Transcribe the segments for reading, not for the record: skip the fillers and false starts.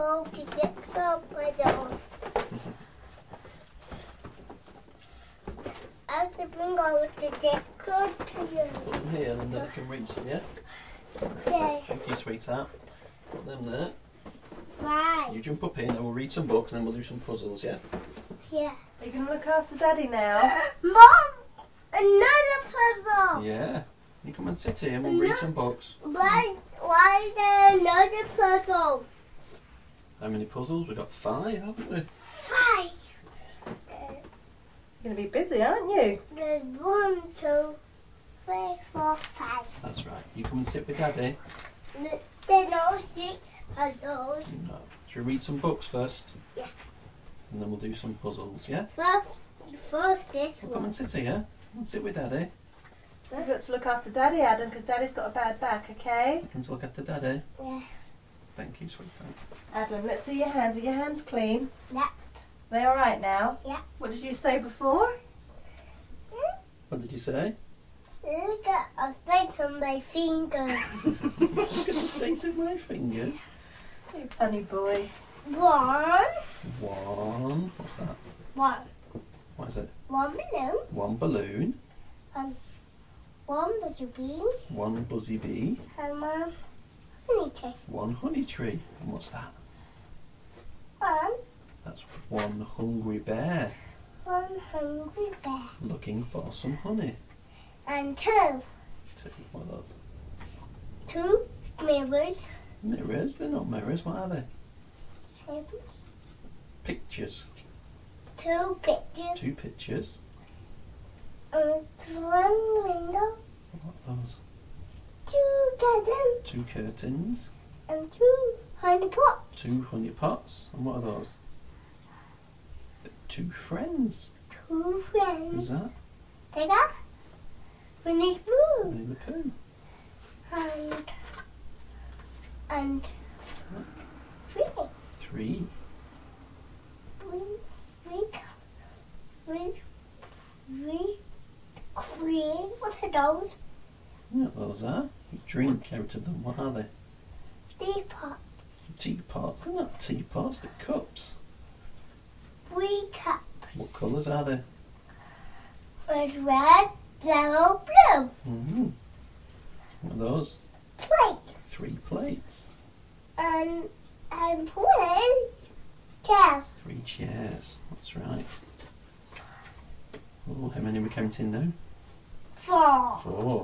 pull the jigsaw puzzle. I have to bring all of the jigsaw to you. Put them here and then I can reach them, yeah? Okay. Thank you, sweetheart. Put them there. Right. You jump up here and then we'll read some books and then we'll do some puzzles, yeah? Yeah. Are you going to look after Daddy now? Mom! Another puzzle! Yeah. You come and sit here and we'll read some books. Why is there another puzzle? How many puzzles? We've got 5, haven't we? 5. You're going to be busy, aren't you? There's 1, 2, 3, 4, 5. That's right. You come and sit with Daddy. There's no 6 puzzles. No. Should we read some books first? Yeah. And then we'll do some puzzles, yeah? First this Well, come one. and sit here. Come and sit with Daddy. You've got to look after Daddy, Adam, because Daddy's got a bad back, okay? Come to look after Daddy. Yeah. Thank you, sweetheart. Adam, let's see your hands. Are your hands clean? Yeah. They all right now? Yeah. What did you say before? What did you say? Look at a stick on my fingers. Look at the state of my fingers. You funny boy. 1. 1. What's that? 1. What is it? 1 balloon. 1 balloon. 1 buzzer bee. 1 buzzy bee. And 1 honey tree. 1 honey tree. And what's that? 1. That's 1 hungry bear 1 hungry bear. looking for some honey. And 2. 2. What are those? 2 mirrors. Mirrors? They're not mirrors. What are they? Shapes. Pictures. 2 pictures. 2 pictures. And 1 window. What are those? 2 curtains. 2 curtains. And 2 honey pots. 2 honey pots. And what are those? 2 friends. 2 Who's friends. that? Tigger. Winnie Pooh. Winnie the Pooh. And 3. 3. What are those? You know what those are? You drink out of them. What are they? Teapots. Teapots. They're not teapots. They're cups. 3 cups. What colours are they? Red, yellow, blue. Mm-hmm. What are those? Plates. 3 plates. And 3 chairs. 3 chairs. That's right. Oh, how many are we counting now? 4. 4.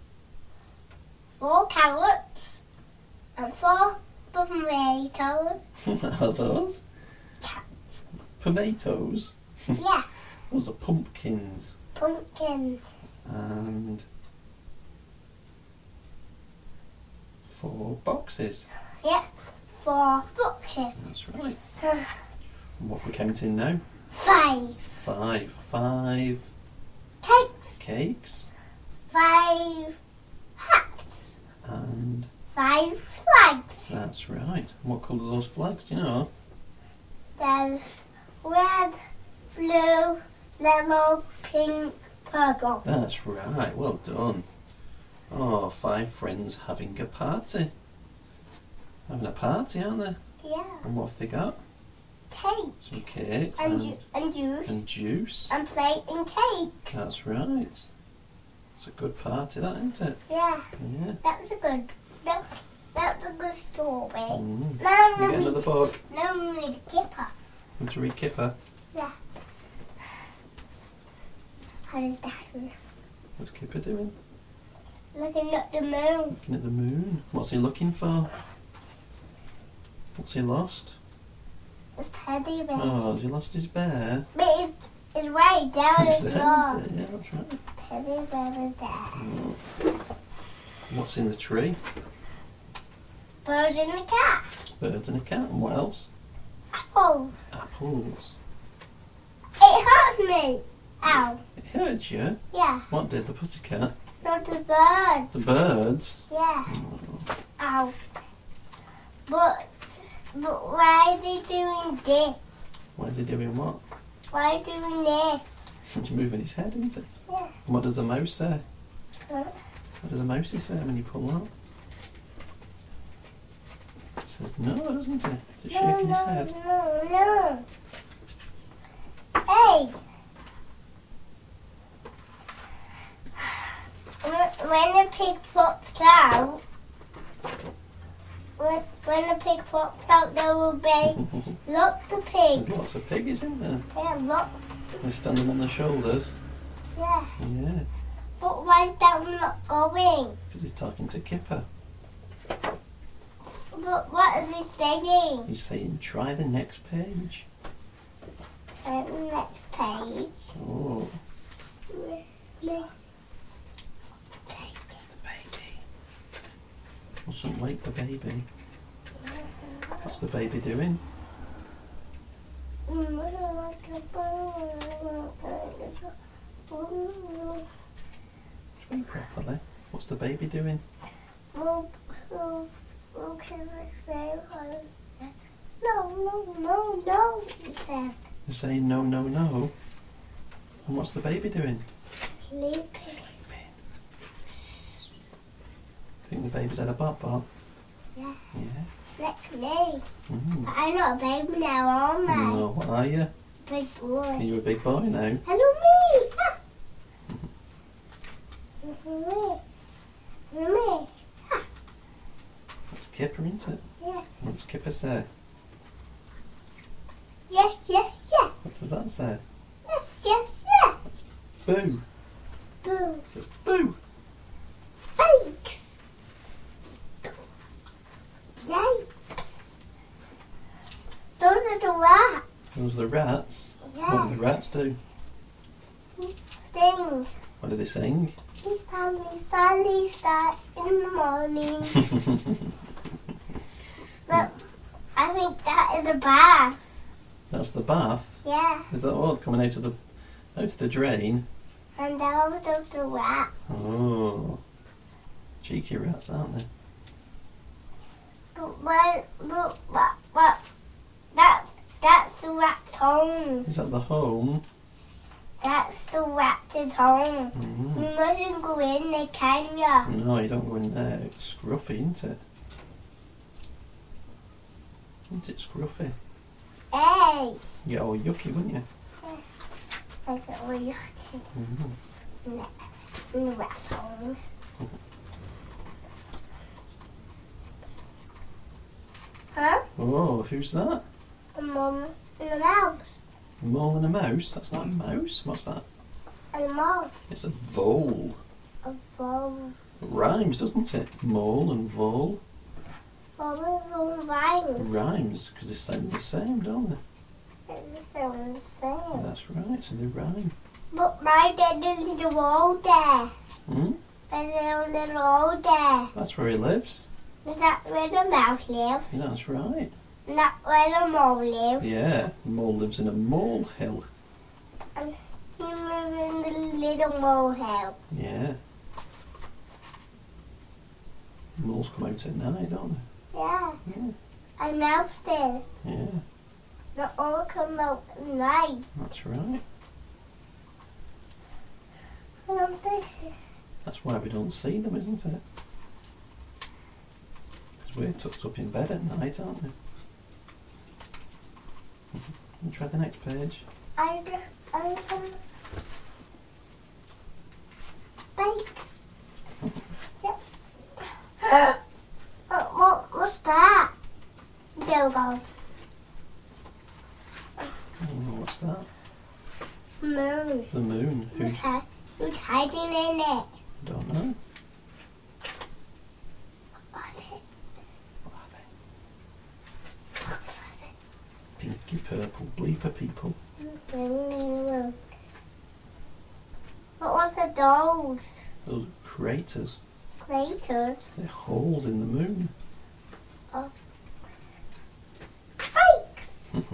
4 carrots. And 4 tomatoes. What are those? Tomatoes. Yeah. Those are pumpkins. Pumpkins. And 4 boxes. Yeah. 4 boxes. That's right. And what are we counting now? 5 5. 5 cakes. cakes. 5 hats. And 5 flags. that's right. What colour are those flags? Do you know? There's red, blue, yellow, pink, purple. That's right. Well done. Oh, 5 friends having a party. Having a party, aren't they? Yeah. And what have they got? Cake. Some cakes And juice. and juice. And plate and cake. That's right. It's a good party, that, isn't it? Yeah. Yeah. That was a good. That's a good story. Mm. Now You get another book. I'm read Kipper. Want to read Kipper? Yeah. How does that feel? What's Kipper doing? Looking at the moon. Looking at the moon. What's he looking for? What's he lost? It's teddy bear. Oh, has he lost his bear? But it's right down Is his that yard. it? Yeah, that's right. Teddy bear is there. Oh. What's in the tree? Bird in the cat. Birds and a cat. And what else? Apple. Apples. It hurt me. Ow. It hurt you? Yeah. What did the pussycat? Not the birds. The birds? Yeah. Oh. Ow. But why are they doing this? Why are they doing what? Why are they doing this? He's moving his head, isn't he? Yeah. And what does the mouse say? Huh? What does the mouse say when you pull that? says no, doesn't he? He's No, shaking his no, head. no, no. Hey. When the pig pops out, when the pig pops out, there will be lots of There's pigs. lots of piggies, isn't there? Yeah, lots. They're standing on the shoulders. Yeah. Yeah, But why is that one not going? because he's talking to Kipper. But what is he saying? He's saying, try the next page. Try the next page. Oh, Me. the baby. Mustn't wake the baby. What's the baby doing? Speak properly. What's the baby doing? No, no, no, he said. They're saying no, no, no. And what's the baby doing? Sleeping. Sleeping. Think the baby's had a bop bop? Yeah. Yeah. Like me. Mm. I'm not a baby now, am I? No, what are you? Big boy. Are you a big boy now? Hello, me. Ah. Me. Me. That's Kipper, isn't it? Yeah. What does Kipper say? Yes, yes, yes. What does that say? Yes, yes, yes. Boo. Boo. It says boo. Thanks. Yikes. Those are the rats. Those are the rats. What Yeah. do the rats do? Sting. What do they sing? Sally, Sally, start in the morning. But I think that is a bath. That's the bath. Yeah. Is that all coming out of the drain? And those are the rats. Oh, cheeky rats, aren't they? But that's the rat's home. Is that the home? That's the rat's home. Mm. You mustn't go in there, can ya? No, you don't go in there. It's scruffy, isn't it? Isn't it scruffy? Hey. You get all yucky, wouldn't you? Like it was yucky. Mm. In the rat's home. Huh? Oh, who's that? A mum and a mouse. A mole and a mouse? That's not a mouse. What's that? And a mouse. It's a vole. A vole. It rhymes, doesn't it? Mole and vole. Vole rhymes. Rhymes, because they sound the same, don't they? It's the same. That's right, so they rhyme. But my dad is a little older. Hmm? There's a little older. That's where he lives. Is that where the mouse lives? Yeah, that's right. Not where the mole lives. Yeah, the mole lives in a molehill. And he lives in the little molehill. Yeah. Moles come out at night, don't Yeah. they? Yeah. And mouse did. Yeah, They all come out at night. that's right. And I'm thirsty. That's why we don't see them, isn't it? Because we're tucked up in bed at night, aren't we? And try the next page. I'm Bakes. Yep. What's that? Dildo. Oh, what's that? Moon. The moon. Who's hiding in it? Don't know. What was it? What are they? What was it? Pinky purple bleeper people. What was the dolls? Those are craters. Craters. They're holes in the moon. Bakes.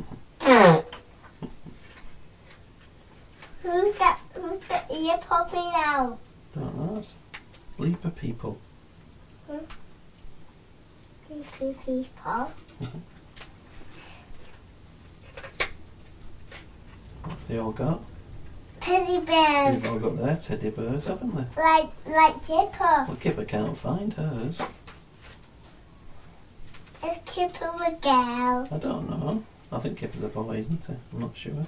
Who's the ear popping out? Don't know. That's bleeper people. People. What have they all got? Teddy bears. They've all got their teddy bears, haven't they? Like Kipper. Well, Kipper can't find hers. Is Kipper a girl? I don't know. I think Kipper's a boy, isn't he? I'm not sure.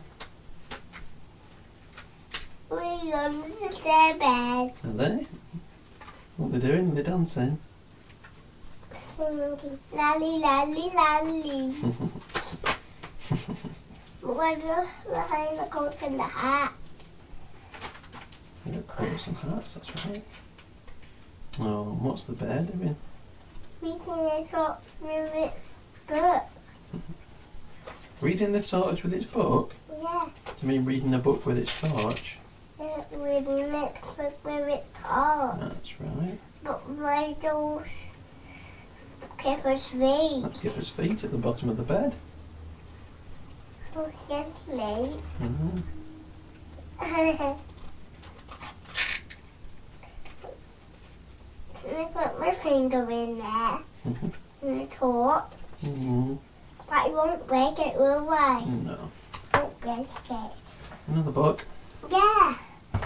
We're under the stairs. Are they? What are they doing? Are they dancing? Singing lolly, lolly, lolly. We're behind the coat and the hat. They've got coats and hats, that's right. Oh, and what's the bear doing? Reading it up through its book. Reading the torch with its book? Yeah. Do you mean reading a book with its torch? Reading it with its heart. That's right. But why those Kipper's feet? That's Kipper's feet at the bottom of the bed. Don't get late. Mm-hmm. I put my finger in there in the torch. Mm-hmm. But I won't break it, will I? No. Won't break it. Another book. Yeah.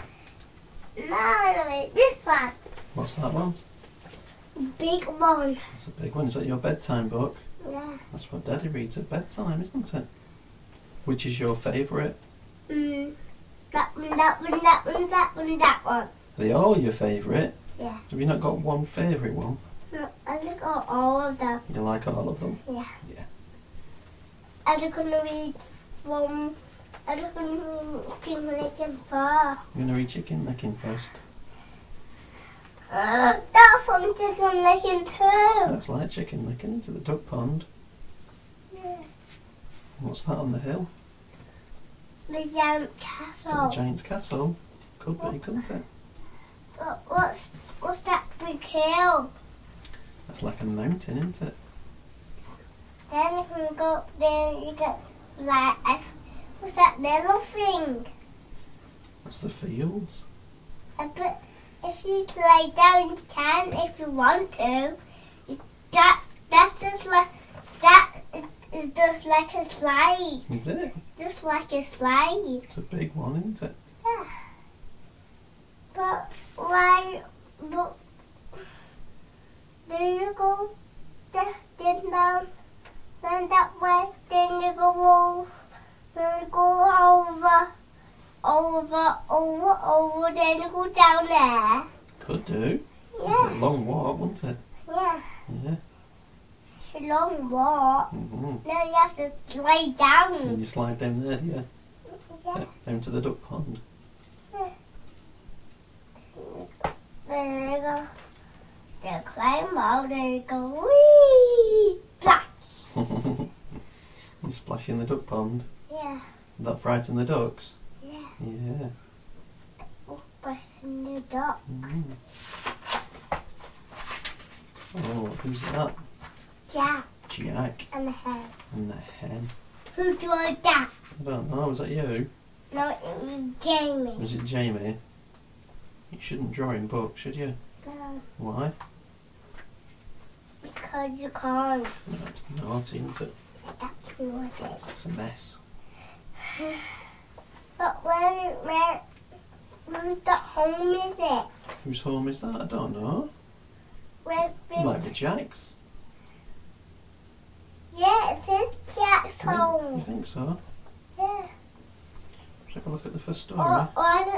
No, this one. What's that one? Big one. That's a big one. Is that your bedtime book? Yeah. That's what Daddy reads at bedtime, isn't it? Which is your favourite? That one, that one, that one, that one, that one. Are they all your favourite? Yeah. Have you not got one favourite one? No, I look at all of them. You like all of them? Yeah. Yeah. I'm gonna read from. I'm gonna Chicken Licken first. You're going to read Chicken Licking first. That's from Chicken Licken too. Looks like Chicken Licking into the duck pond. Yeah. What's that on the hill? The giant The castle. Giant's Castle. Could be, couldn't it? What's that big hill? That's like a mountain, isn't it? Then you can go up there and you get like what's that little thing? That's the fields. But if you lay down, you can if you want to. That's just like that is just like a slide. Is it? Just like a slide. It's a big one, isn't it? Yeah. But why? But then you go then down, then that way. Then you go over. Then you go down there. Could do. Yeah. A long walk, wouldn't it? Yeah. Yeah. It's a long walk. Mm-hmm. Then you have to lay down. And you slide down there, do you? Yeah. Down to the duck pond. Then you go. Then climb out. Then you go wee splash. You splash in the duck pond. Yeah. Did that frighten the ducks? Yeah. Yeah. But in the duck. Mm. Oh, who's that? Jack Jack and the hen. and the hen. Who drew that? I don't know, was that you? No, it was Jamie. Was it Jamie? You shouldn't draw in books, should you? No, Why? because you can't. No, it's naughty, isn't it? That's what it is. It's a mess. But where's the home is it? Whose home is that? I don't know. Where Might be Jack's. Yeah, it is Jack's You home. think so? Yeah. Let's have a look at the first story. Or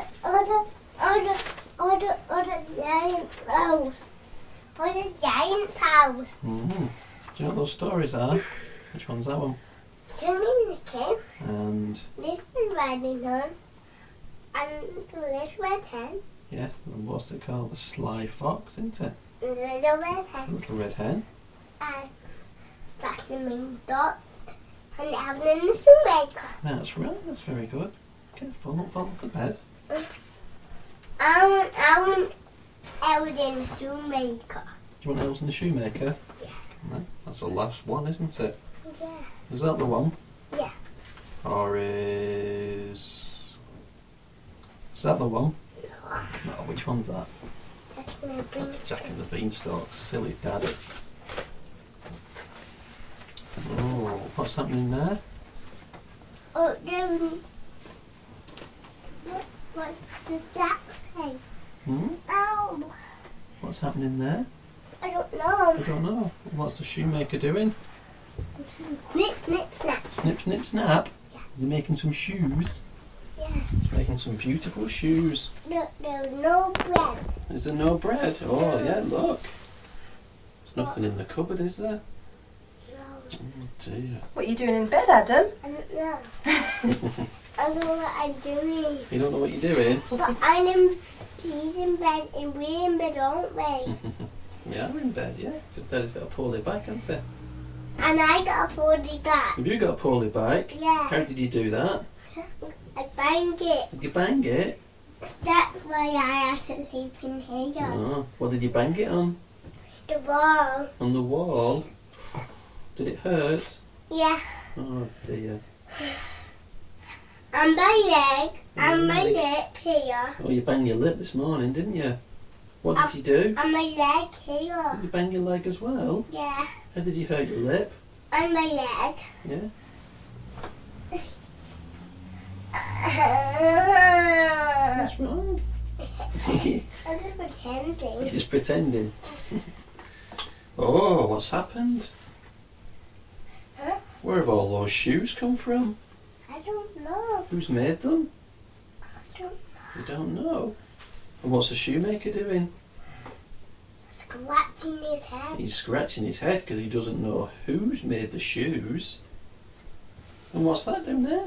the giant house. Or the giant house. Mm. Do you know what those stories are? Which one's that one? Jimmy Nicken. And, This is riding on. And the little red hen. yeah, and what's it called? The Sly Fox, isn't it? And the little red hen. Little Red Hen. And Flapping Dot. And having a little maker. That's right, that's very good. Careful, not fall off the bed. I want Eldon's shoemaker. Do you want Elves and the Shoemaker? Yeah. No, that's the last one, isn't it? Yeah. Is that the one? Yeah. Or is that the one? No, which one's that? That's gonna be. That's Jack and the Beanstalk. Silly daddy. Oh, what's happening there? Oh, what does that say? Hmm? Oh, What's happening there? I don't know. I don't know. What's the shoemaker doing? Snip, snip, snap. Snip, snip, snap. Yeah. Is he making some shoes? Yeah. He's making some beautiful shoes. Look, there's no bread. Is there no bread? Oh, yeah, look. There's nothing in the cupboard, is there? No, Oh, dear. What are you doing in bed, Adam? I don't know. I don't know what I'm doing. You don't know what you're doing? But he's in bed and we're in bed, aren't we? We are in bed, yeah. Because Daddy's got a poorly bike, hasn't he? And I got a 40 back. Have you got a poorly bike? Yeah. How did you do that? I bang it. Did you bang it? That's why I have to sleep in here. Oh, what did you bang it on? The wall. On the wall? Did it hurt? Yeah. Oh dear. And my leg. And my Really? lip here. Oh, you banged your lip this morning, didn't you? What did you do? And my leg here. You banged your leg as well? Yeah. How did you hurt your lip? And my leg. Yeah? What's wrong? I'm just pretending. You're just pretending. Oh, what's happened? Huh? Where have all those shoes come from? I don't know. Who's made them? I don't You don't know. And what's the shoemaker doing? scratching his head. He's scratching his head because he doesn't know who's made the shoes. And what's that down there?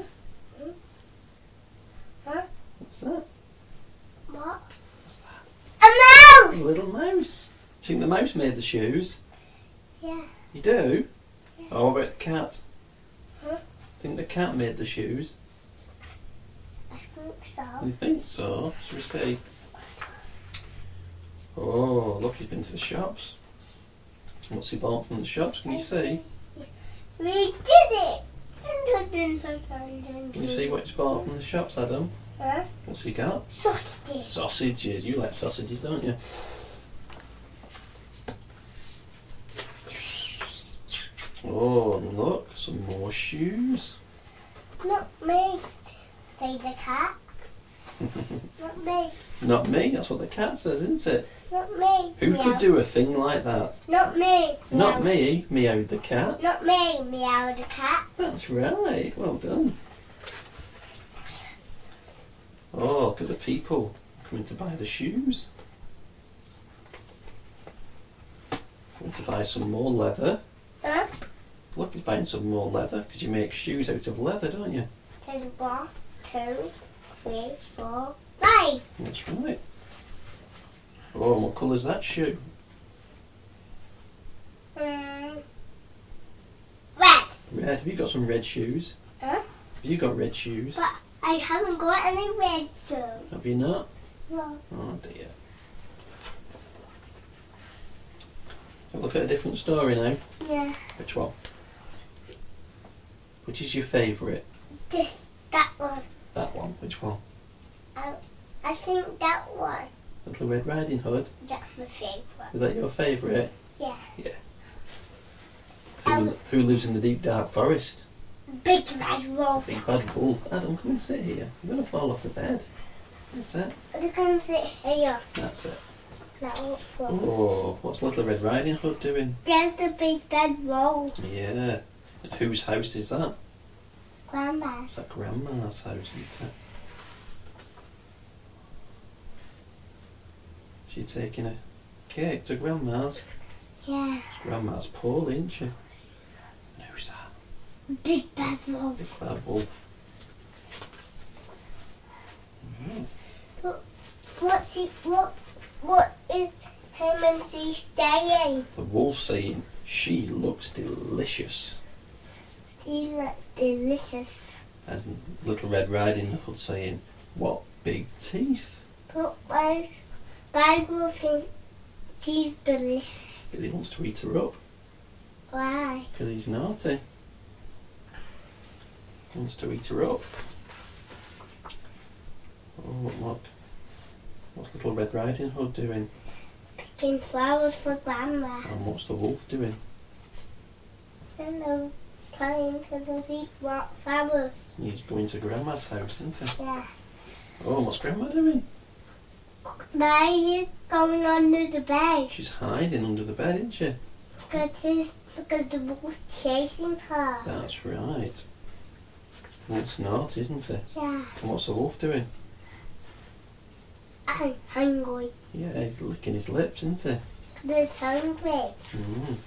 Huh? What's that? What? What's that? A A mouse! little mouse. Do you think the mouse made the shoes? Yeah. You do? Yeah. Oh, what about the cat? Huh? Think the cat made the shoes? I think so. You think so? Shall we see? Oh, look, he's been to the shops. What's he bought from the shops? Can you see? We did it! Can Can you see what he's bought from the shops, Adam? Huh? What's he got? Sausages. Sausages. You like sausages, don't you? Oh, look, some more shoes. Not me. Say the cat. Not me. Not me, that's what the cat says, isn't it? Not me. Who Meow. could do a thing like that? Not me. Not Meow. me, meowed the cat. Not me. Meow the cat. That's right, well done. Oh, look at the people coming to buy the shoes. Coming to buy some more leather. Huh? Look, he's buying some more leather because you make shoes out of leather, don't you? There's 1, 2, 3, 4, 5. That's right. Oh, and what colour's that shoe? Red. Red. Have you got some red shoes? Huh? Have you got red shoes? But I haven't got any red shoes. Have you not? No. Oh dear. Look at a different story now. Yeah. Which one? Which is your favourite? That one. That one. Which one? I think that one. Little Red Riding Hood. That's my favourite. Is that your favourite? Yeah. Who lives in the deep dark forest? Big red wolf. Big bad wolf. Adam, come and sit here. You're going to fall off the bed. That's it. Look, come sit here. That's it. That wolf. Oh, what's Little Red Riding Hood doing? There's the big bad wolf. Yeah. And whose house is that? Grandma's. It's that Grandma's house, isn't it? She's taking a cake to Grandma's. Yeah. Grandma's poorly, isn't she? And who's that? Big bad wolf. Big bad wolf. What is him and she saying? The wolf saying, she looks delicious. She looks delicious. And Little Red Riding Hood saying, what big teeth. But why bad wolf think she's delicious? Because he wants to eat her up. Why? Because he's naughty. He wants to eat her up. Oh, look. What's Little Red Riding Hood doing? Picking flowers for Grandma. And what's the wolf doing? Hello. Trying to eat flowers. He's going to Grandma's house, isn't he? Yeah. Oh, what's Grandma doing? Now you going under the bed She's hiding under the bed, isn't she? because the wolf's chasing her. That's right. Wolf's naughty, isn't he? Yeah, And what's the wolf doing? I'm hungry. Yeah, he's licking his lips, isn't he? They're hungry. Mm.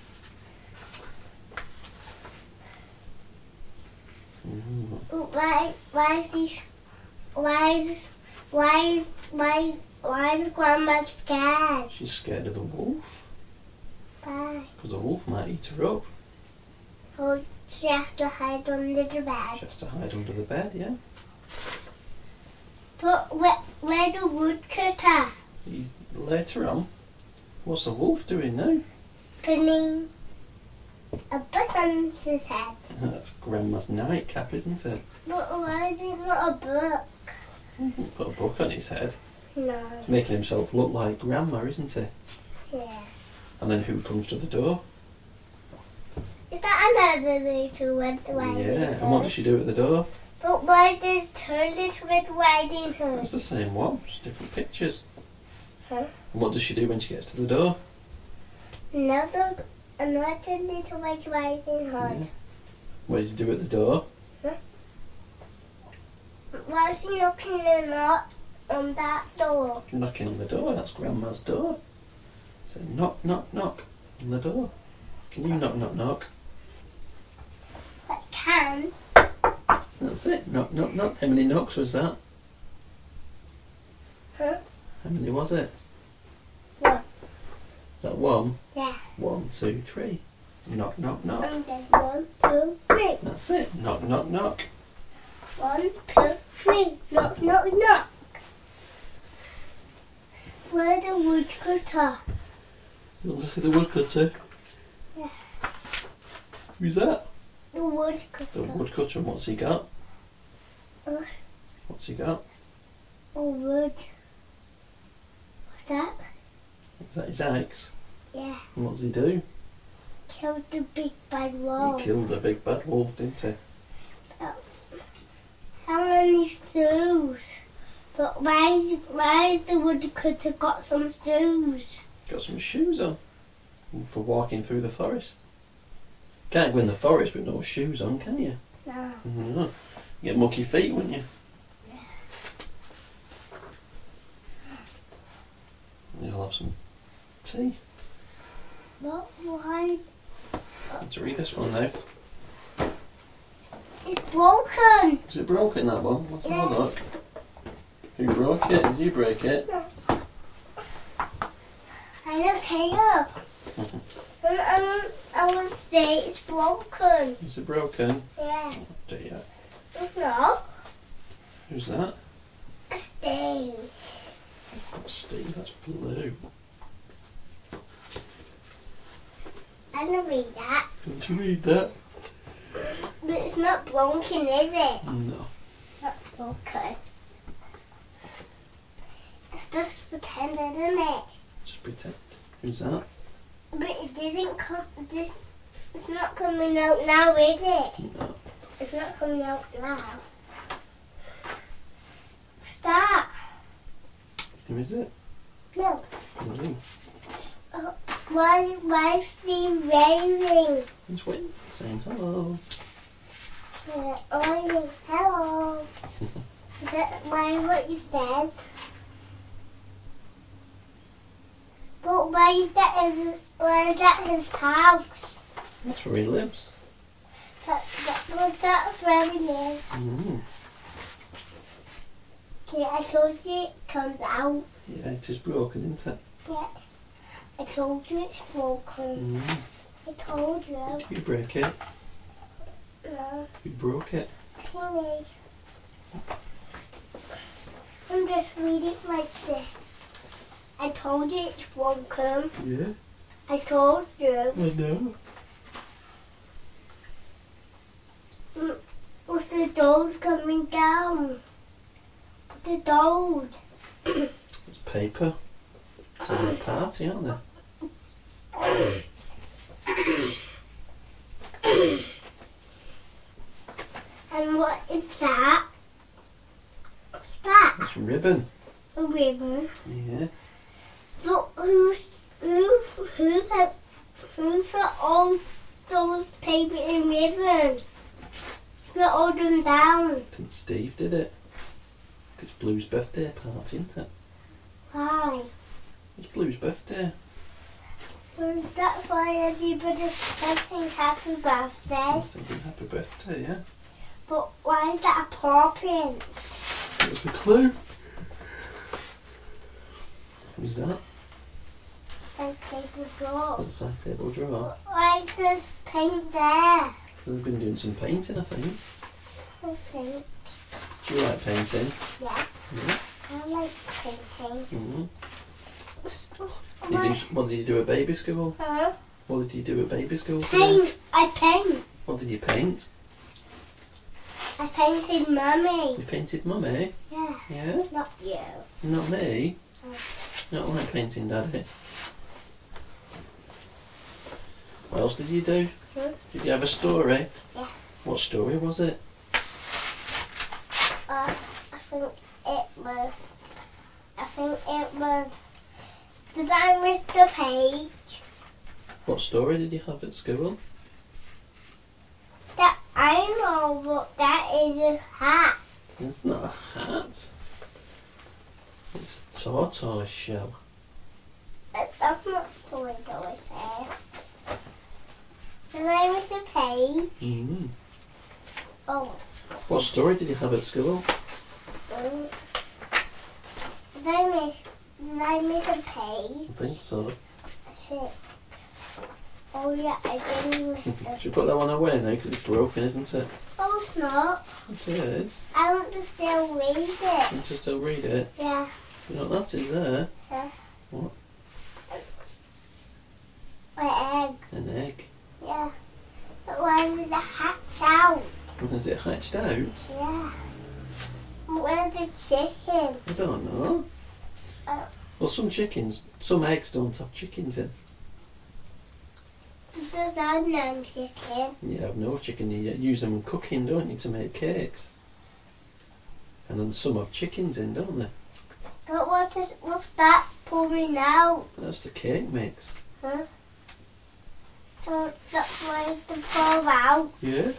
Mm. Why is Grandma scared? She's scared of the wolf. Why? Because the wolf might eat her up. So she has to hide under the She bed. has to hide under the bed, yeah? But where the woodcutter? Later on, what's the wolf doing now? Pinning a book on his head. That's Grandma's nightcap, isn't it? But why is it not a book? Put a book on his head. No. He's making himself look like Grandma, isn't he? Yeah. And then who comes to the door? Is that another little Red Riding Yeah, Hood? and what does she do at the door? But why does Turtle's Red Riding Hood? It's the same one, just different pictures. Huh? And what does she do when she gets to the door? Another little Red Riding Hood. Yeah. What did you do at the door? Why is she knocking a knock on that door? Knocking on the door, that's Grandma's door. So knock, knock, knock on the door. Can you knock, knock, knock? I can. That's it, knock, knock, knock. How many knocks was that? Huh? How many was it? One. Is that one? Yeah. 1, 2, 3. Knock, knock, knock. And then 1, 2, 3. That's it, knock, knock, knock. 1, 2, 3. Knock, knock, knock. Where's the woodcutter? You want to see the woodcutter? Yeah. Who's that? The woodcutter. The woodcutter, and what's he got? Uh. What's he got? Oh, wood. What's that? Is that his axe? Yeah. And what does he do? Killed the big bad wolf. He killed the big bad wolf, didn't he? How many shoes? But why is the woodcutter got some shoes? Got some shoes on for walking through the forest. Can't go in the forest with no shoes on, can you? No. No. Get mucky feet, wouldn't you? You'll have some tea. But why? Let's read this one now. It's broken. Is it broken, that one? Let's have Yeah. a look. Who broke it? Did you break it? I just hang up. I want to say it's broken. Is it broken? Yeah. Dear. It's not. Who's that? A stain. Steve, that's blue. I don't read that. Did you read that? But it's not broken, is it? No. Not broken. It's just pretend, isn't it? Just pretend. Who's that? But it didn't come. It's not coming out now, is it? No. It's not coming out now. Stop. Who is it? No. Blue. Why is Steve waving? He's waiting, saying hello. Oh, hello. Is that what he says? But why is that his house? That's where he lives. That's where he lives. Mm. Okay, I told you it comes out. Yeah, it is broken, isn't it? Yeah. I told you it's broken. Mm. I told you. Did you break it? No, You broke it? Timmy. I'm just reading like this. I told you it's broken. Yeah. I told you. I know. What's the doors coming down? The doors. It's paper. They're a party, aren't they? And what is that? What's that? It's ribbon. A ribbon. Yeah. Look, who put all those paper in ribbon? Put all them down. I think Steve did it. It's Blue's birthday party, isn't it? Why? It's Blue's birthday. Well, that's why everybody's saying happy birthday. I was thinking happy birthday, yeah. But why is that a paw print? What's the clue? Who's that? Like table drawer. That's that table drawer. Why there's paint there? They've been doing some painting, I think. I think. Do you like painting? Yeah. Yeah. I like painting. What did you do at baby school? Huh? What did you do at baby school today? Paint. I paint. What did you paint? I painted Mummy. You painted Mummy? Yeah. Yeah? Not you. Not me? No. You don't like painting Daddy? What else did you do? Did you have a story? Yeah. What story was it? I think it was. Did I miss the page? What story did you have at school? That I know, but that is a hat. It's not a hat. It's a tortoise shell. That's not the way I say. Did I miss a page? Mm. Oh. What story did you have at school? Did I miss a page? I think so. I think. Oh yeah, I didn't miss Should it. you put that one away now because it's broken, isn't it? Oh, it's not. It is. I want to still read it. You just still read it. Yeah. You know what that is there? Yeah. What? My egg. An egg. Yeah. But why did the hatch out? Is it hatched out? Yeah. Where's the chicken? I don't know. Well, some eggs don't have chickens in. There's no chicken. You have no chicken. You use them in cooking, don't you, to make cakes? And then some have chickens in, don't they? But what's that pouring out? That's the cake mix. Huh? So that's why it's to pour out. Yeah.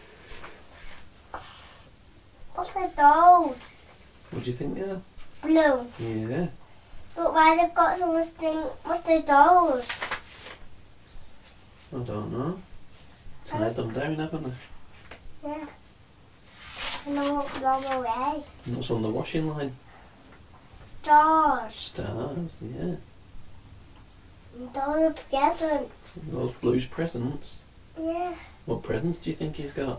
What's a those? What do you think they are? Blue. Yeah. But why they've got so much thing? What's a those? I don't know. Tied them down, haven't they? Yeah. No, wrong way. And what's on the washing line? Stars. Stars, yeah. Those are presents. Those Blue's presents. Yeah. What presents do you think he's got?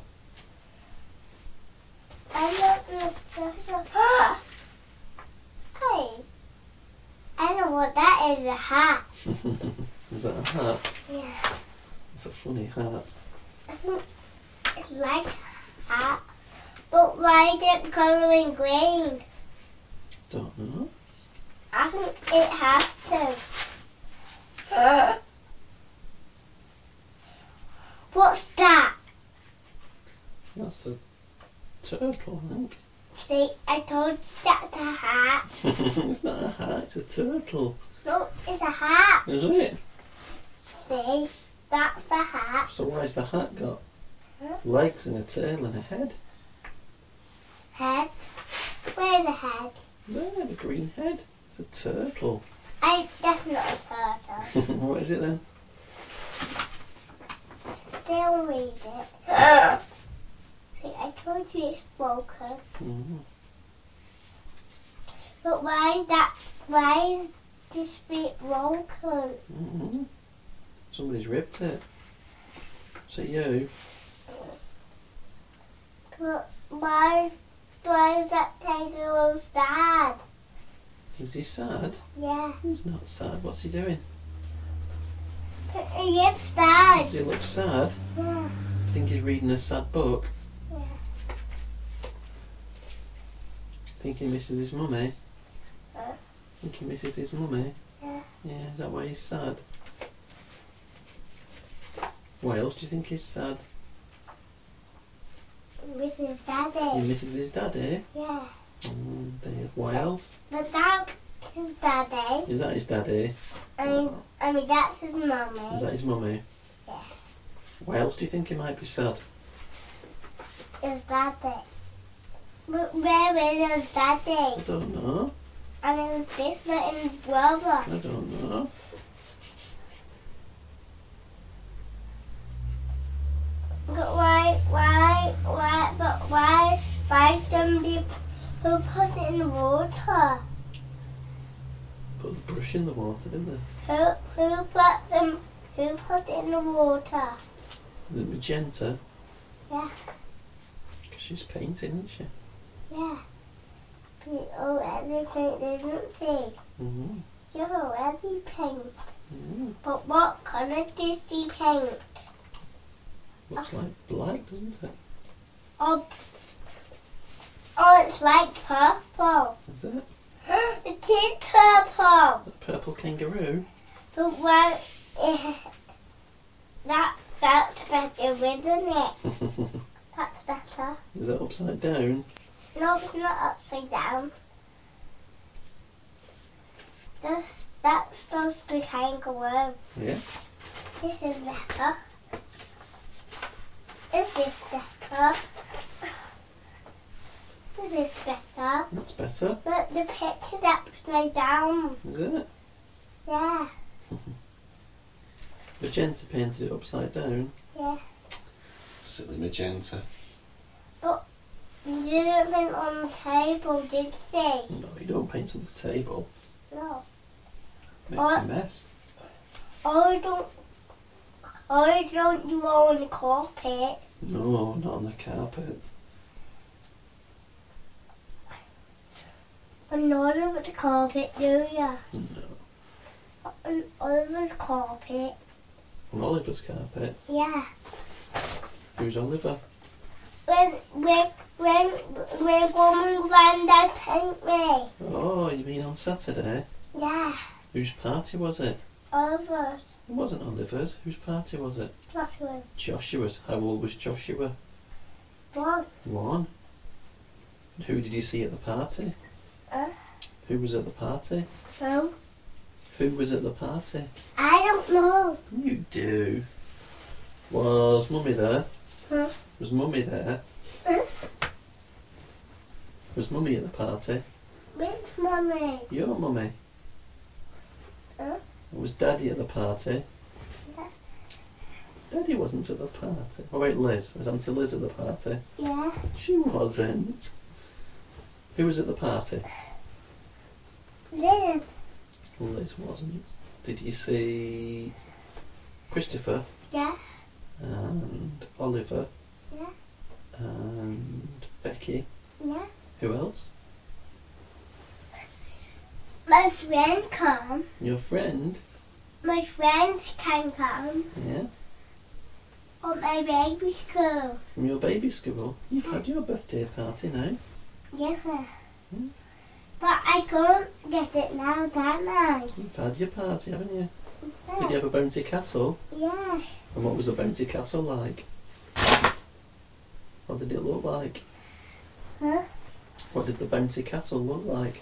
I don't know. Hey. I know what that is, a hat. Is that a hat? Yeah. It's a funny hat. I think it's like a hat. But why is it colouring green? Don't know. I think it has to. What's that? That's a turtle, I think. See, I told you that's a hat. It's not a hat, it's a turtle. No, it's a hat. Is it? See, that's a hat. So why's the hat got Huh? legs and a tail and a head? Head. Where's the head? There, the green head. It's a turtle. That's not a turtle. What is it then? Still read it. See, I told you it's broken. Mm-hmm. But why is this bit broken? Mm-hmm. Somebody's ripped it. So you? But why is that kangaroo sad? Is he sad? Yeah. He's not sad. What's he doing? He is sad. Does he look sad? Yeah. Do you think he's reading a sad book? Yeah. Think he misses his mummy? Huh? Think he misses his mummy? Yeah. Yeah, is that why he's sad? Why else do you think he's sad? Mrs. He Daddy. misses his daddy? Yeah. Why else? The dog That's his daddy. Is that his daddy? And that's his Is mummy. that his mummy? Yeah. Why else do you think he might be sad? His daddy. But where is his daddy? I don't know. And it was this not his brother. I don't know. But why somebody who put it in the water? Put the brush in the water, didn't they? Who put it in the water? Is it magenta? Yeah. Because she's painting, isn't she? Yeah. She already painted, isn't she? Mm-hmm. She already painted. Mm-hmm. But what colour did she paint? Looks like black, doesn't it? Oh, it's like purple. Is it? It is purple. A purple kangaroo? But what? That's better, isn't it? That's better. Is that upside down? No, it's not upside down. That's just the kangaroo. Yeah. This is better. Is this better? Is this better? That's better. But the picture's upside down. Is it? Yeah, Magenta painted it upside down. yeah. Silly magenta. You didn't paint on the table, did you? No, you don't paint on the table. No. Makes What? a mess. I don't do on the carpet. No, not on the carpet. I'm not over the carpet, do you? No. On Oliver's carpet. On Oliver's carpet. Yeah. Who's Oliver? When Mum and Grandad paint me. Oh, you mean on Saturday? Yeah. Whose party was it? Oliver's. It wasn't Oliver's. Whose party was it? That was Joshua's. How old was Joshua? one. 1. And who did you see at the party? Who was at the party? No. Who was at the party? I don't know. You do. Was Mummy there? Huh? Was Mummy there? Huh? Was Mummy at the party? Which Mummy? Your Mummy. Huh? Was Daddy at the party? Yeah. Daddy wasn't at the party. Oh wait, Liz. Was Auntie Liz at the party? Yeah. She wasn't. Who was at the party? Liz. Liz wasn't. Did you see Christopher Yeah. and Oliver Yeah. and Becky? Yeah. Who else? My friend come. Your friend? My friends can come. Yeah. On my baby school. From your baby school? You've had your birthday party now. Yeah. Hmm. But I can't get it now, can I? You've had your party, haven't you? Yeah. Did you have a bouncy castle? Yeah. And what was the bouncy castle like? What did it look like? Huh? What did the bouncy castle look like?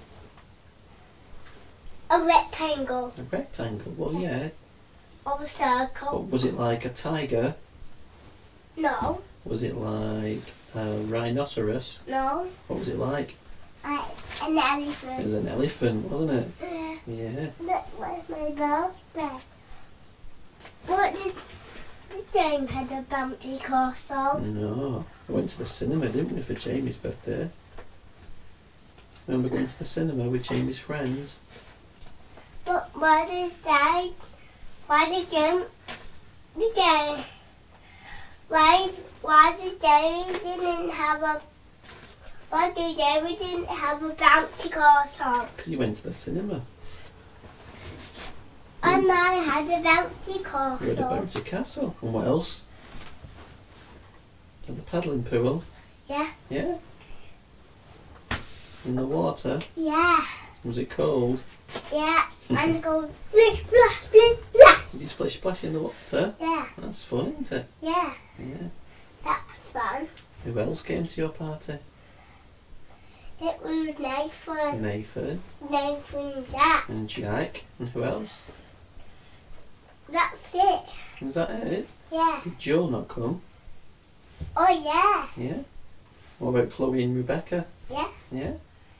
A rectangle. A rectangle? Well, yeah. Or a circle. But was it like a tiger? No. Was it like a rhinoceros? No. What was it like? An It elephant. was an elephant, wasn't it? Yeah. Yeah. That was my birthday. What did James had a bouncy castle? No. We went to the cinema, didn't we, for Jamie's birthday? Remember going to the cinema with Jamie's friends? But why did James didn't have a bouncy castle? Because you went to the cinema. And I had a bouncy You had a castle. bouncy castle. And what else? At the paddling pool. Yeah. Yeah. In the water. Yeah. Was it cold? Yeah. And go splish, splash, splish, splash. Did you splish splash in the water? Yeah. That's fun, isn't it? Yeah. Yeah. That's fun. Who else came to your party? It was Nathan. Nathan. Nathan Jack. And Jack. And who else? That's it. Is that it? Yeah. Did Joe not come? Oh yeah. Yeah. What about Chloe and Rebecca? Yeah. Yeah.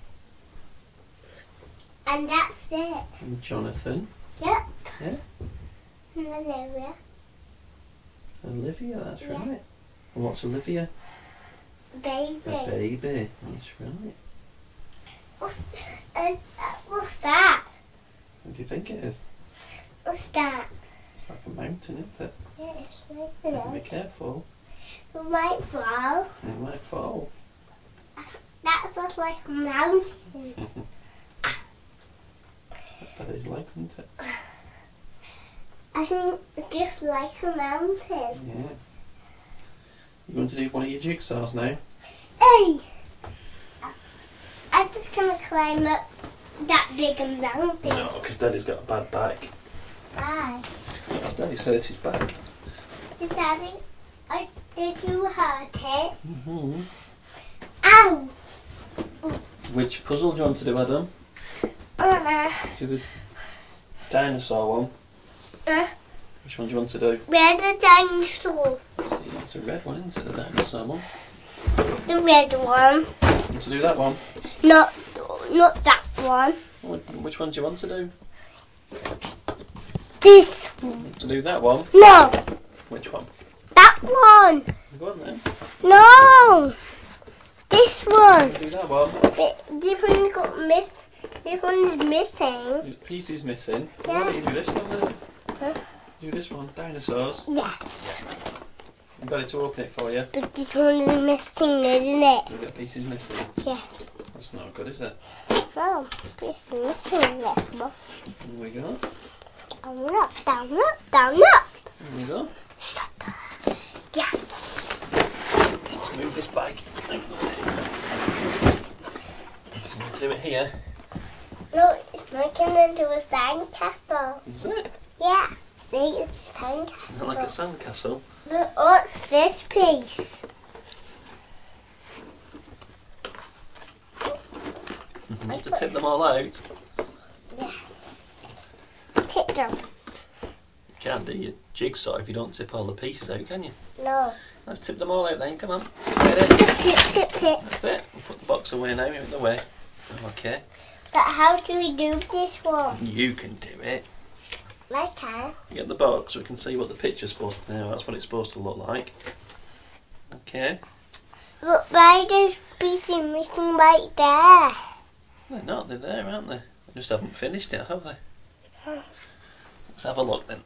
And that's it. And Jonathan. Yep. Yeah. And Olivia. Olivia, that's Yeah. right. And what's Olivia? Baby. A baby. That's right. What's that? What do you think it is? What's that? It's like a mountain, isn't it? Yeah, it's like Be careful. it might fall. It might fall. That's just like a mountain. That's Daddy's legs, isn't it? I think it's just like a mountain. Yeah. You want to do one of your jigsaws now? Hey! I'm just gonna climb up that big mountain. No, because Daddy's got a bad back. Why? Daddy's hurt his back. Daddy, did you hurt it? Mm-hmm. Ow! Which puzzle do you want to do, Adam? Do the dinosaur one. Which one do you want to do? Where's the dinosaur? It's a red one, isn't it? The dinosaur one. The red one. Want to do that one? Not that one. Which one do you want to do? This one. Want to do that one? No, Which one? that one. Go on then. No, this one. Do that one. This one got missed. This one is missing. The piece is missing. Yeah. Why don't you do this one then? Huh? Do this one. Dinosaurs. Yes, I'm ready to open it for you. but this one is missing, isn't it? You've got pieces missing. Yeah. That's not good, is it? No, this is missing. This one. Here we go. Down, up, down, up, down, up. Here we go. Yes. Let's move this bag. You want to do it here? No, it's making into a sandcastle. Is it? Yeah. See, it's a sandcastle. Is it like a sandcastle? Look, what's this piece? You have to tip them all out. Yeah. Tip them. You can't do your jigsaw if you don't tip all the pieces out, can you? No. Let's tip them all out then, come on. Ready? Tip, tip, tip. That's it. We'll put the box away now, out of the way. Okay. But how do we do this one? You can do it. I can. You get the box so we can see what the picture's supposed to be. Now, that's what it's supposed to look like. Okay. But why does pieces missing right there? They're not, they're there, aren't they? They just haven't finished it, have they? Let's have a look then.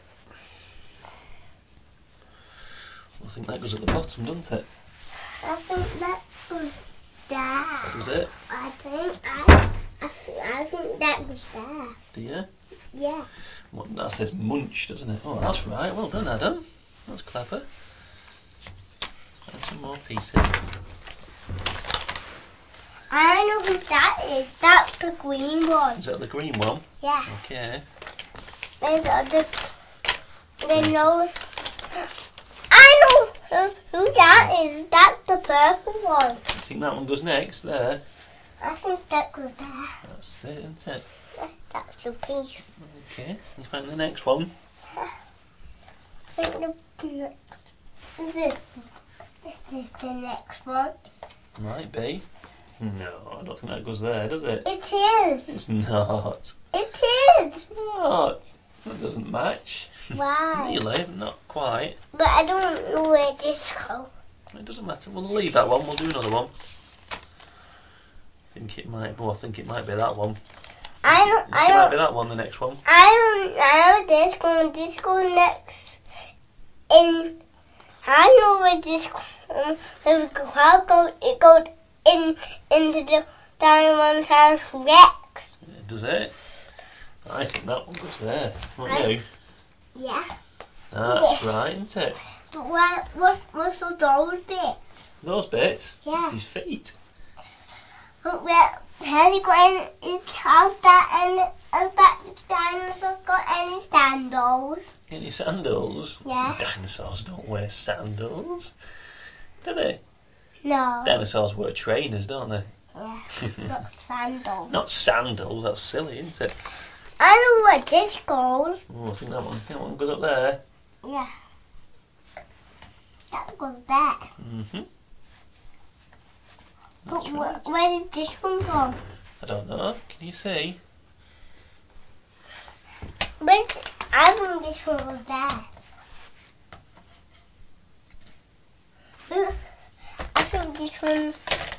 I think that goes at the bottom, doesn't it? I think that was there. Does it? I think that was there. Do you? Yeah. Well, that says munch, doesn't it? Oh, that's right. Well done, Adam. That's clever. And some more pieces. I know who that is. That's the green one. Is that the green one? Yeah. Okay. There's other. There's no. I know who that is. That's the purple one. I think that one goes next there. I think that goes there. That's it, isn't it? That's the piece. Okay. You find the next one. I think this is the next one. Might be. No, I don't think that goes there, does it? It is. It's not. It is. It's not. That doesn't match. Why? Nearly, but not quite. But I don't know where this goes. It doesn't matter. We'll leave that one. We'll do another one. I think it might. Well, I think it might be that one. I It might know. be that one. The next one. I know this one. This goes next. I know where this goes. It goes into the Dinosaurus Rex. Does it? I think that one goes there. What Right. you? Yeah. That's right, isn't it? But what's those bits? Those bits. Yeah. It's his feet. But where has he got any? Has that dinosaur got any sandals? Any sandals? Yeah. Dinosaurs don't wear sandals, do they? No. Dinosaurs wear trainers, don't they? Yeah, not sandals. Not sandals, that's silly, isn't it? I know where this goes. Oh, I think that one goes up there. Yeah. That goes there. Mm-hmm. But That's right. where did this one go? I don't know. Can you see? I think this one goes there. Look, I think this one.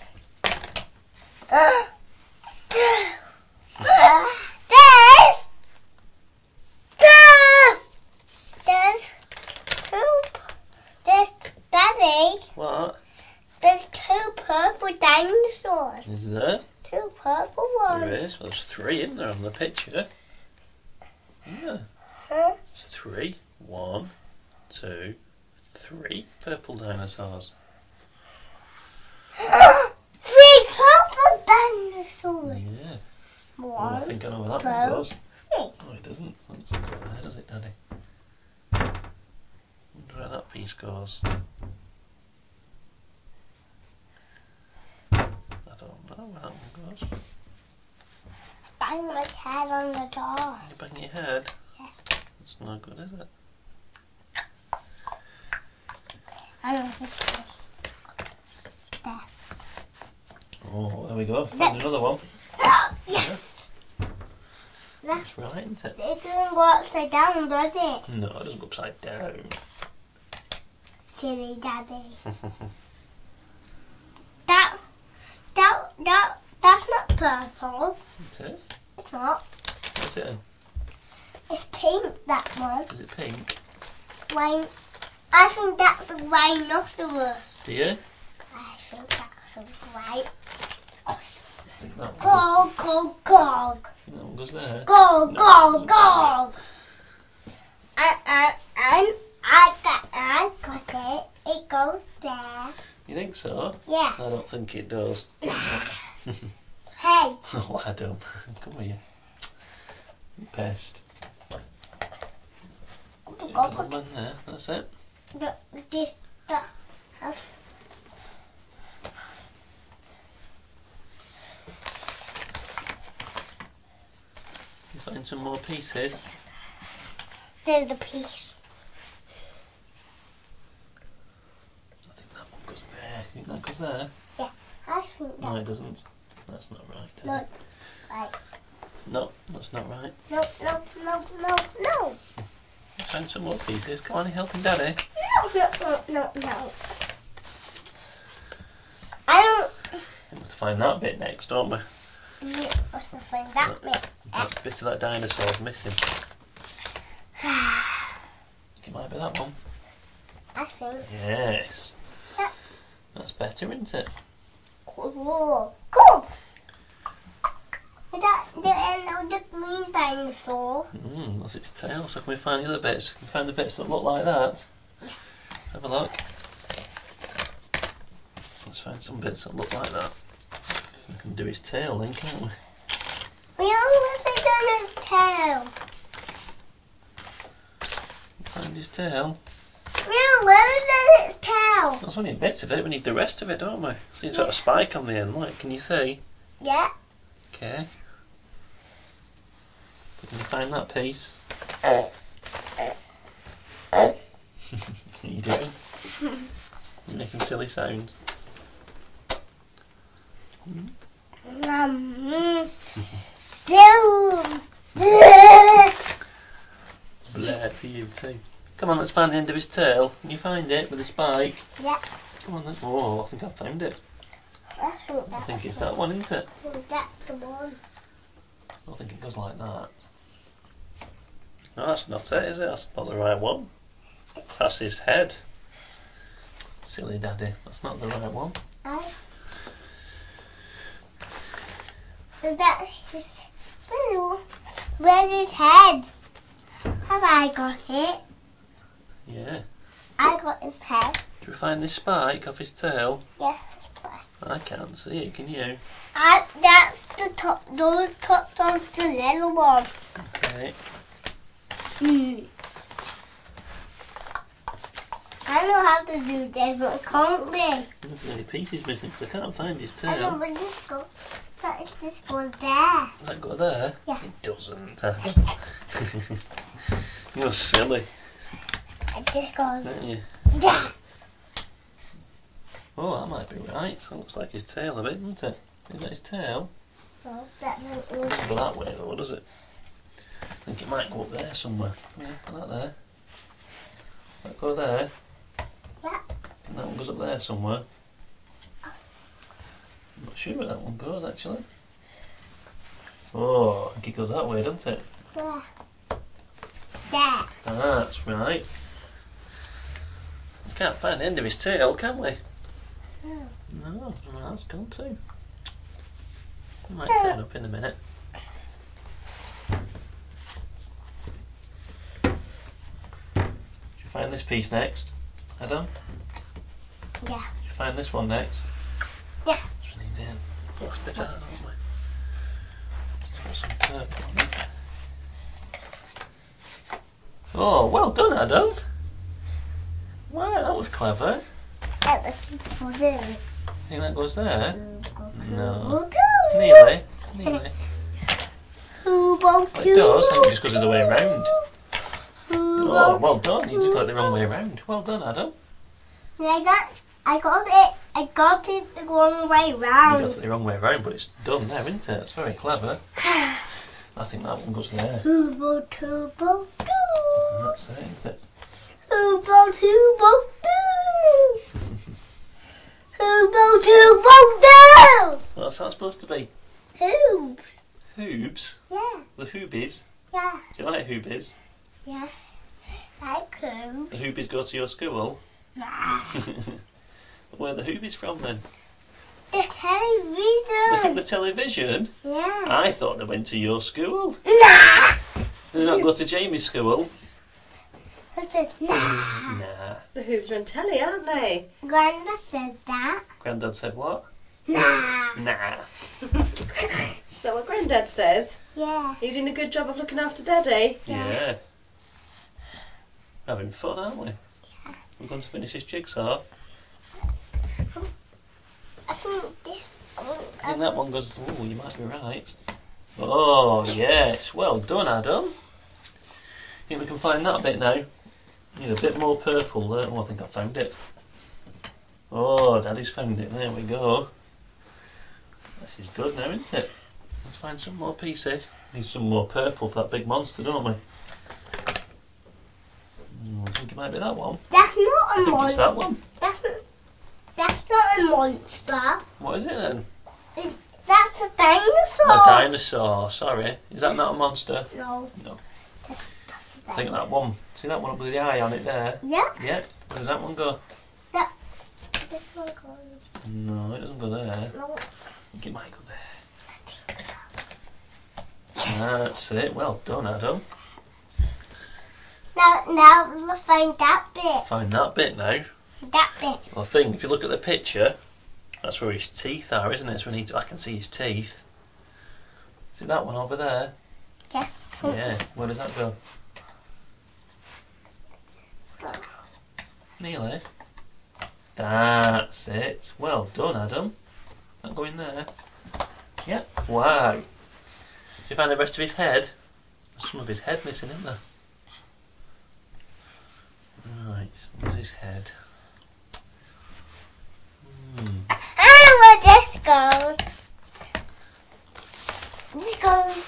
There's Daddy. What? There's 2 purple dinosaurs. Is there? 2 purple ones. There is. Well, there's 3 in there on the picture. Yeah. Huh? There's 3. 1, 2, 3 purple dinosaurs. 3 purple dinosaurs. Yeah. Oh, I One. think I know where that one goes. 3. Oh, it doesn't. That doesn't go there, does it, Daddy? Wonder where that piece goes. I don't know where that one goes. Bang my head on the door. You bang your head? Yeah. That's no good, is it? I know this goes there. Oh, there we go. Found another one. Yes. That's right, isn't it? It doesn't go upside down, does it? No, it doesn't go upside down. Silly Daddy. That's not purple. It is? It's not. What's it in? It's pink, that one. Is it pink? I think that's a rhinoceros. Do you? I think that's a rhinoceros. I think that one goes, Gog. I think that one goes there. Gog, No, gog, it doesn't gog. I got it. It goes there. You think so? Yeah. I don't think it does. Hey. Oh, Adam. Come here. You pest. Put them in there. That's it. That. You find some more pieces. There's the piece. I think that one goes there. You think that goes there? Yeah, I think that. No, it doesn't. That's not right. Is No, it? right. No, that's not right. No. Find some more pieces. Come on, you're helping Daddy. No. I don't. We must find that bit next, don't we? You must have found that bit. That bit of that dinosaur's missing. I think it might be that one. I think. Yes. Yeah. That's better, isn't it? Cool. Is that the end of the green dinosaur? That's its tail. So can we find the other bits? Can we find the bits that look like that? Let's have a look. Let's find some bits that look like that. We can do his tail then, can't we? We already done his tail. Find his tail. We already done his tail. That's only a bit of it. We need the rest of it, don't we? So it's got a spike on the end. Like, can you see? Yeah. Okay. So can you find that piece? What are you doing? You're making silly sounds. Blair to you too. Come on, let's find the end of his tail. Can you find it with a spike? Yeah. Come on then. Oh, I think I've found it. I think it's that one, isn't it? That's the one. I think it goes like that. No, that's not it, is it? That's not the right one. That's his head. Silly Daddy. That's not the right one. Is that his... Where's his head? Have I got it? Yeah. I got his head. Do we find this spike off his tail? Yeah. I can't see it, can you? That's the top. Those tops of the little one. Okay. I know how to do this, but it can't be. There's any pieces missing because I can't find his I know, tail. but this goes. But if this goes there. Does that go there? Yeah. It doesn't. You're silly, And this goes aren't you? there. Oh, that might be right. That looks like his tail a bit, doesn't it? Is that his tail? So that It will doesn't go that way though, does it? I think it might go up there somewhere. Yeah, put that there. That go there. Yeah. And that one goes up there somewhere. I'm not sure where that one goes actually. Oh, I think it goes that way, doesn't it? there. There. That's right. We can't find the end of his tail, can we? No. No, that's gone too. It might turn up in a minute. Should you find this piece next, Adam? Yeah. Should you find this one next? Yeah. Just need the last bit out, don't we? Just got some purple on it. Oh, well done, Adam. Wow, that was clever. That was funny. Think that goes there? No. No. Nearly. Nearly. Who Well, it does, I think it just goes the other way around. Oh, well done. You just got it the wrong way around. Well done, Adam. I got it the wrong way You round. got it the wrong way around, but it's done now, isn't it? It's very clever. I think that one goes there. Tubo, tubo, doo. That's it, isn't it? Tubo, tubo, doo. Tubo, tubo, doo. What's that supposed to be? Hoops. Hoobs? Yeah, The hoobies? yeah, Do you like hoobies? yeah. Like hoops. The hoobies go to your school? Nah. Where are the hoobies from then? The They're from the television. television? Yeah. I thought they went to your school. Nah. Did they not go to Jamie's school? I said nah. Nah. The hoops are on telly, aren't they? Grandma said that. Grandad said what? Nah. Nah. Is that what Grandad says? Yeah. Are you doing a good job of looking after Daddy? Yeah. Having fun, aren't we? We're going to finish this jigsaw. I think this. I think that one goes. Oh, you might be right. Oh, yes. Well done, Adam. Think we can find that bit now? Need a bit more purple there. Oh, I think I found it. Oh, Daddy's found it. There we go. This is good now, isn't it? Let's find some more pieces. Need some more purple for that big monster, don't we? I think it might be that one. That's not I a think it's monster. that one. That's not a monster. What is it then? That's a dinosaur. A dinosaur. Sorry. Is that not a monster? No. No. That's I think that one. See that one up with the eye on it there? Yeah. Yeah. Where does that one go? This one goes. No, it doesn't go there. No. I think it might go there. That's it. Well done, Adam. Now we'll find that bit. Find that bit now. That bit. Well, I think if you look at the picture, that's where his teeth are, isn't it? So I can see his teeth. See that one over there? Yeah. Yeah. Where does that go? Where's that go? Nearly. That's it. Well done, Adam. That go in there. Yep. Wow. Did you find the rest of his head? There's some of his head missing, isn't there? Right. Where's his head? Where this goes. This goes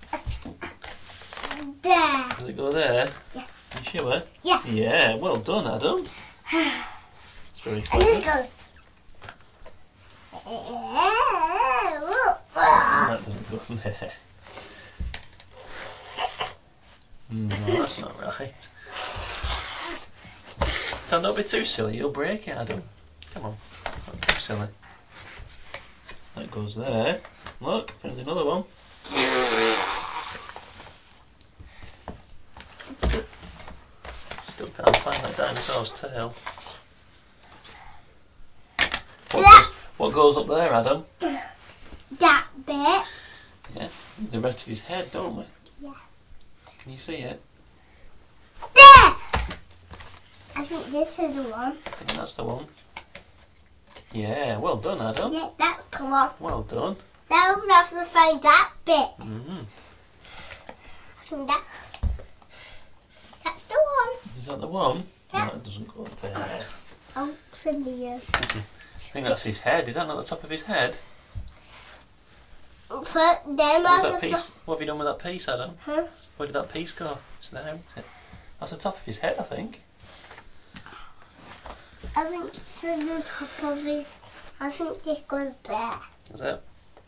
there. Does it go there? Yeah. You sure? Yeah. Yeah. Well done, Adam. It's very And clever. this goes. That doesn't go there. No, that's not right. Don't be too silly, you'll break it, Adam. Come on, not too silly. That goes there. Look, found another one. Still can't find that dinosaur's tail. What goes up there, Adam? That bit. Yeah, the rest of his head, don't we? Yeah. Can you see it? There. I think this is the one. I think that's the one. Yeah, well done, Adam. Yeah, that's the one. Well done. Now we have to find that bit. Mm. I think that's the one. Is that the one? Yeah. No, it doesn't go up there. Oh, it's in here. I think that's his head. Is that not the top of his head? But then What's I that piece? What have you done with that piece, Adam? Huh? Where did that piece go? It's there, isn't it? That's the top of his head, I think. I think it's at the top of it. I think this goes there. Is it?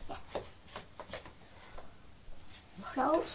No.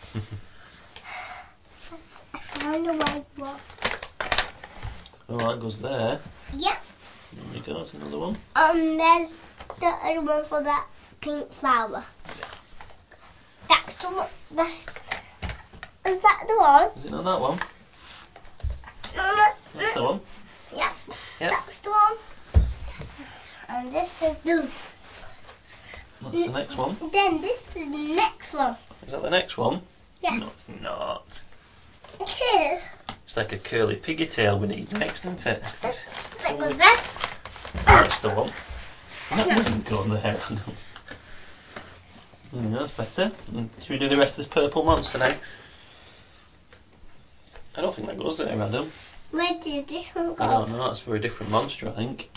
I found a white one. Oh, that goes there. Yep. There we go, that's another one. There's the other one for that pink flower. That's the one. Is that the one? Is it not that one? No. That's the one. Yep. Yep. That's the one. And this is the. That's the next one. Then this is the next one. Is that the next one? Yeah. No, it's not. It is. It's like a curly piggy tail we need next, isn't it? That goes there. That's the one. That doesn't go on there. That's better. Should we do the rest of this purple monster now? I don't think that goes there, Adam. Where did this one go? I don't know, that's for a different monster, I think.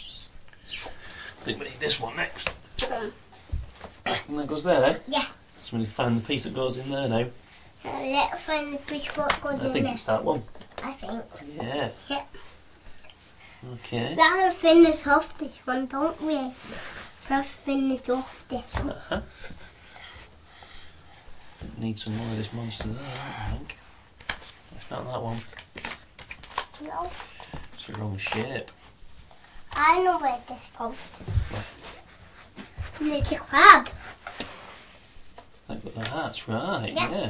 I think we need this one next. And that goes there? Yeah. So we need to find the piece that goes in there now. Let's find the piece what goes I in think there. it's that one. I think. Yeah. Yeah. Okay. We have to finish off this one, don't we? We have to finish off this one. Uh-huh. Need some more of this monster there, I think. It's not that one. No. It's the wrong shape. I know where this goes. And it's a crab. That's right, Yeah. yeah.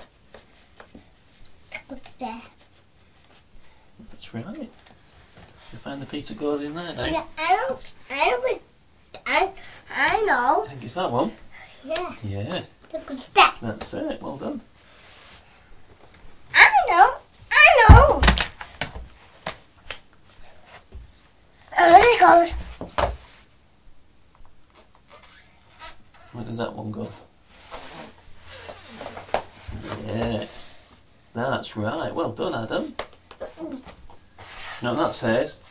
Look there. That's right. You find the piece that goes in there now? Yeah, I know. I think it's that one. Yeah. Yeah, Look at that. that's it. Well done. I know. And there it goes. Where does that one go? Yes. That's right. Well done, Adam. You know what that says?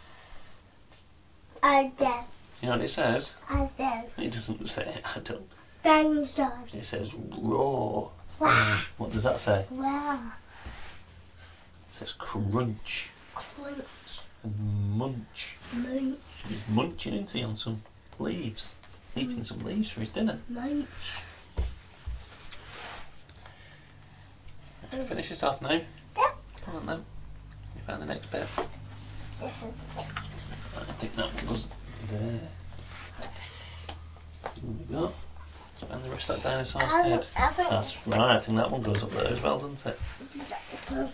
I there. You know what it says? I there. It doesn't say Adam. Dinosaurs. It says raw. Wow. What does that say? Wow. It says crunch Crunch. and munch. Munch. He's munching, isn't he, on some leaves? Eating some leaves for his dinner. Munch. Finish this off now. Yeah. Come on then. You found the next bit. This is I think that one goes there. Here we go. And the rest of that dinosaur's head. I think That's right, I think that one goes up there as well, doesn't it? that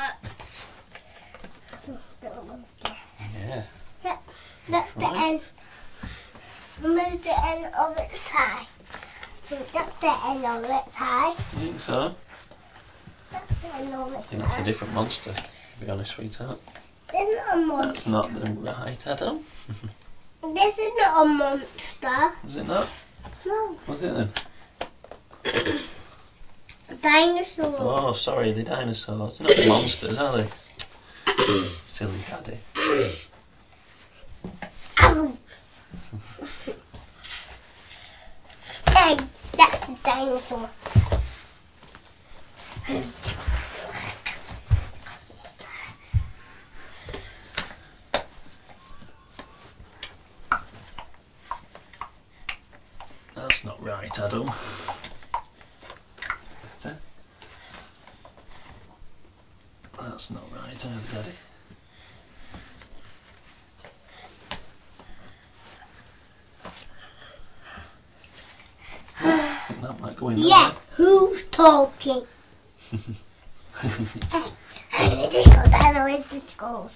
was there. Yeah. Yeah, that's the Right. end. Move the end of its side. That's the end of its side. You think so? That's the end of I its think that's a side. different monster, to be honest, sweetheart. This is not a That's monster. not the right Adam. This is not a monster. Is it not? No. Was it then? Dinosaur. Oh, sorry, the dinosaurs. They're not monsters, are they? Silly daddy. Ow. Hey, that's the dinosaur. That's not right, Adam. Better. That's not right either, Daddy. I think that might go in there. Yeah, who's talking? Hey, this goes, I know where this goes.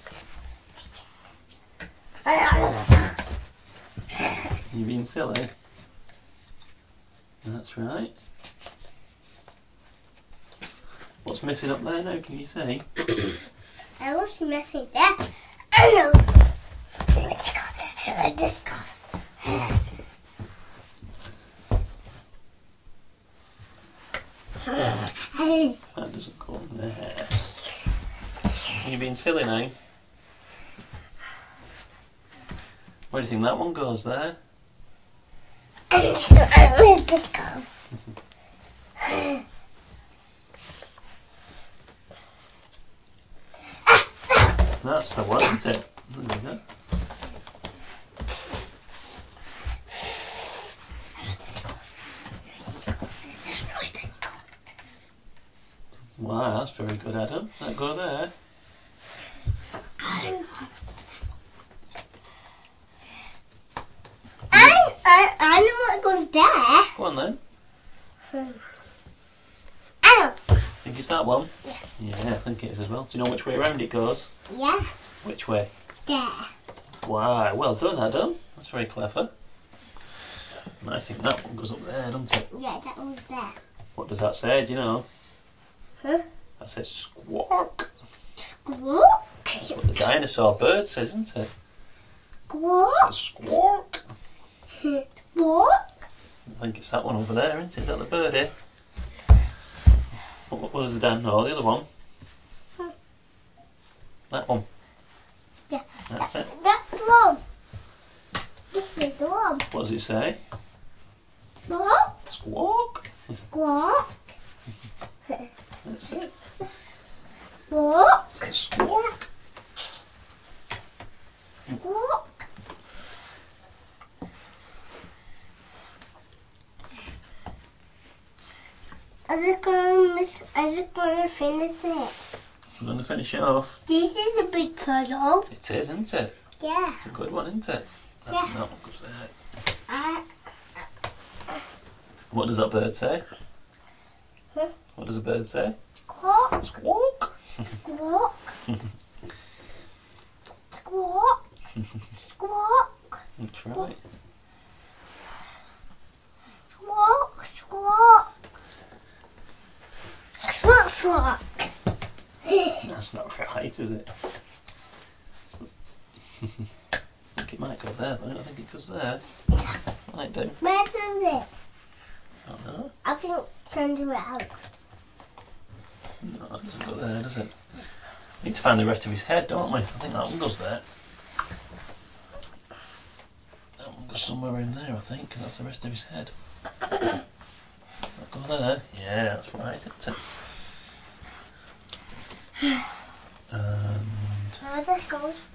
You being silly? That's right. What's missing up there now, can you see? I was messing that. I know. Let's go. That doesn't go on there. You're being silly now. Where do you think that one goes there? Let's go. That's the one, isn't it? There we go. Wow, that's very good, Adam. That go there. I know what goes there. Go on then. I know. Think it's that one? Yeah, I think it is as well. Do you know which way around it goes? Yeah, Which way? there. Wow, well done, Adam. That's very clever. And I think that one goes up there, doesn't it? Yeah, that one's there. What does that say? Do you know? Huh? That says squawk. Squawk. That's what the dinosaur bird says, isn't it? It Squawk. says squawk. Squawk. I think it's that one over there, isn't it? Is that the birdie? What does Dan know? The other one? That one. Yeah. That's it. That's the one. This is the one. What does it say? Squawk. Squawk. Squawk. That's it. Squawk. It says squawk. Squawk. I just gonna finish it. I'm going to finish it off. This is a big puzzle. It is, isn't it? Yeah. It's a good one, isn't it? I Yeah. think that one goes there. I What does that bird say? Huh? What does a bird say? squawk. Squawk. Squawk. Squawk. Squawk. That's right. Squawk. Squawk. Squawk. Squawk. That's not right, is it? I think it might go there, but I don't think it goes there. Might do. Where does it? I don't know. I think turn it out. No, it doesn't go there, does it? We need to find the rest of his head, don't we? I think that one goes there. That one goes somewhere in there, I think, because that's the rest of his head. That go there? Yeah, that's right, isn't it? And How that goes?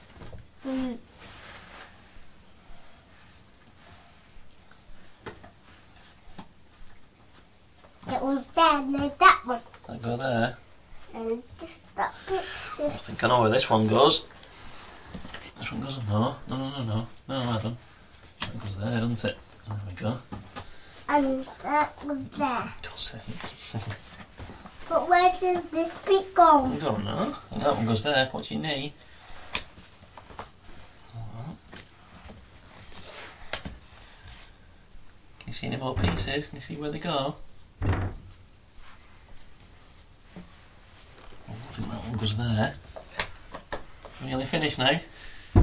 It was there, no, that one. that go there. And just that bit. I think I know where this one goes. This one goes, no, Adam. That goes there, doesn't it? There we go. And that was there. Doesn't. But where does this bit go? I don't know. And that one goes there. What's your knee? Can you see any more pieces? Can you see where they go? Oh, I think that one goes there. We're nearly finished now. I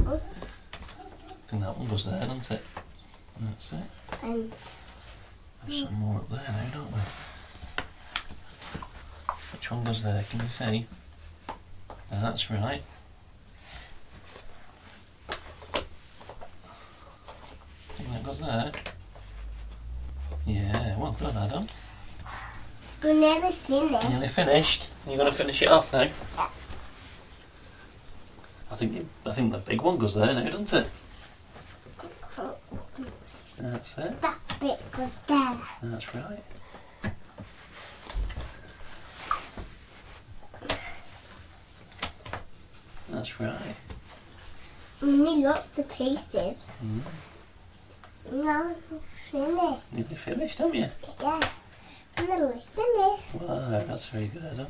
think that one goes there, doesn't it? And that's it. And There's some more up there now, don't we? Which one goes there? Can you see? Oh, that's right. I think that goes there. Yeah, well done, Adam. we're nearly finished. Nearly finished. You're going to finish it off now. Yeah. I think the big one goes there now, doesn't it? That's it. That bit goes there. That's right. That's right. We need lots of pieces. Mm. Now we're finished. Nearly finished, haven't you? Yeah. We're nearly finished. Wow, that's very good, Adam.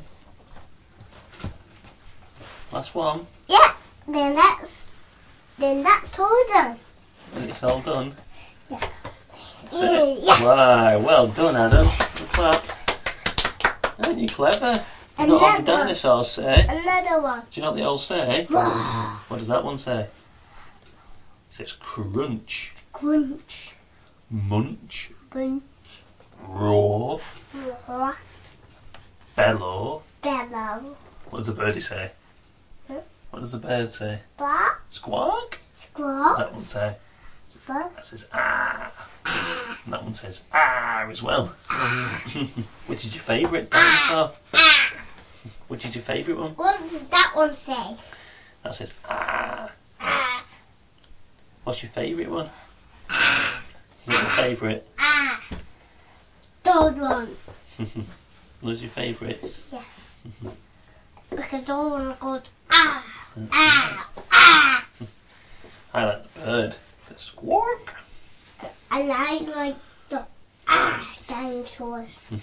Last one. Yeah. Then that's all done. And it's all done. Yeah. That's it. Yes. Wow, well done, Adam. Good clap. Aren't you clever? You know what all the Another one. dinosaurs say? Another one. Do you know what they all say? What does that one say? It says crunch, Crunch. munch, Crunch. roar, Roar. bellow. Bellow. What does the birdie say? Huh? What does the bird say? Bark. Squawk? What does Squawk. that one say? Bark. That says ah. And that one says ah as well. Which is your favourite dinosaur? Which is your favourite one? What does that one say? That says ah. Ah. What's your favourite one? Is it your favourite? Ah. Third one. What's your favourite? Because those one goes ah. Ah. Ah. I like the bird. It says squawk. And I like the dinosaurs. You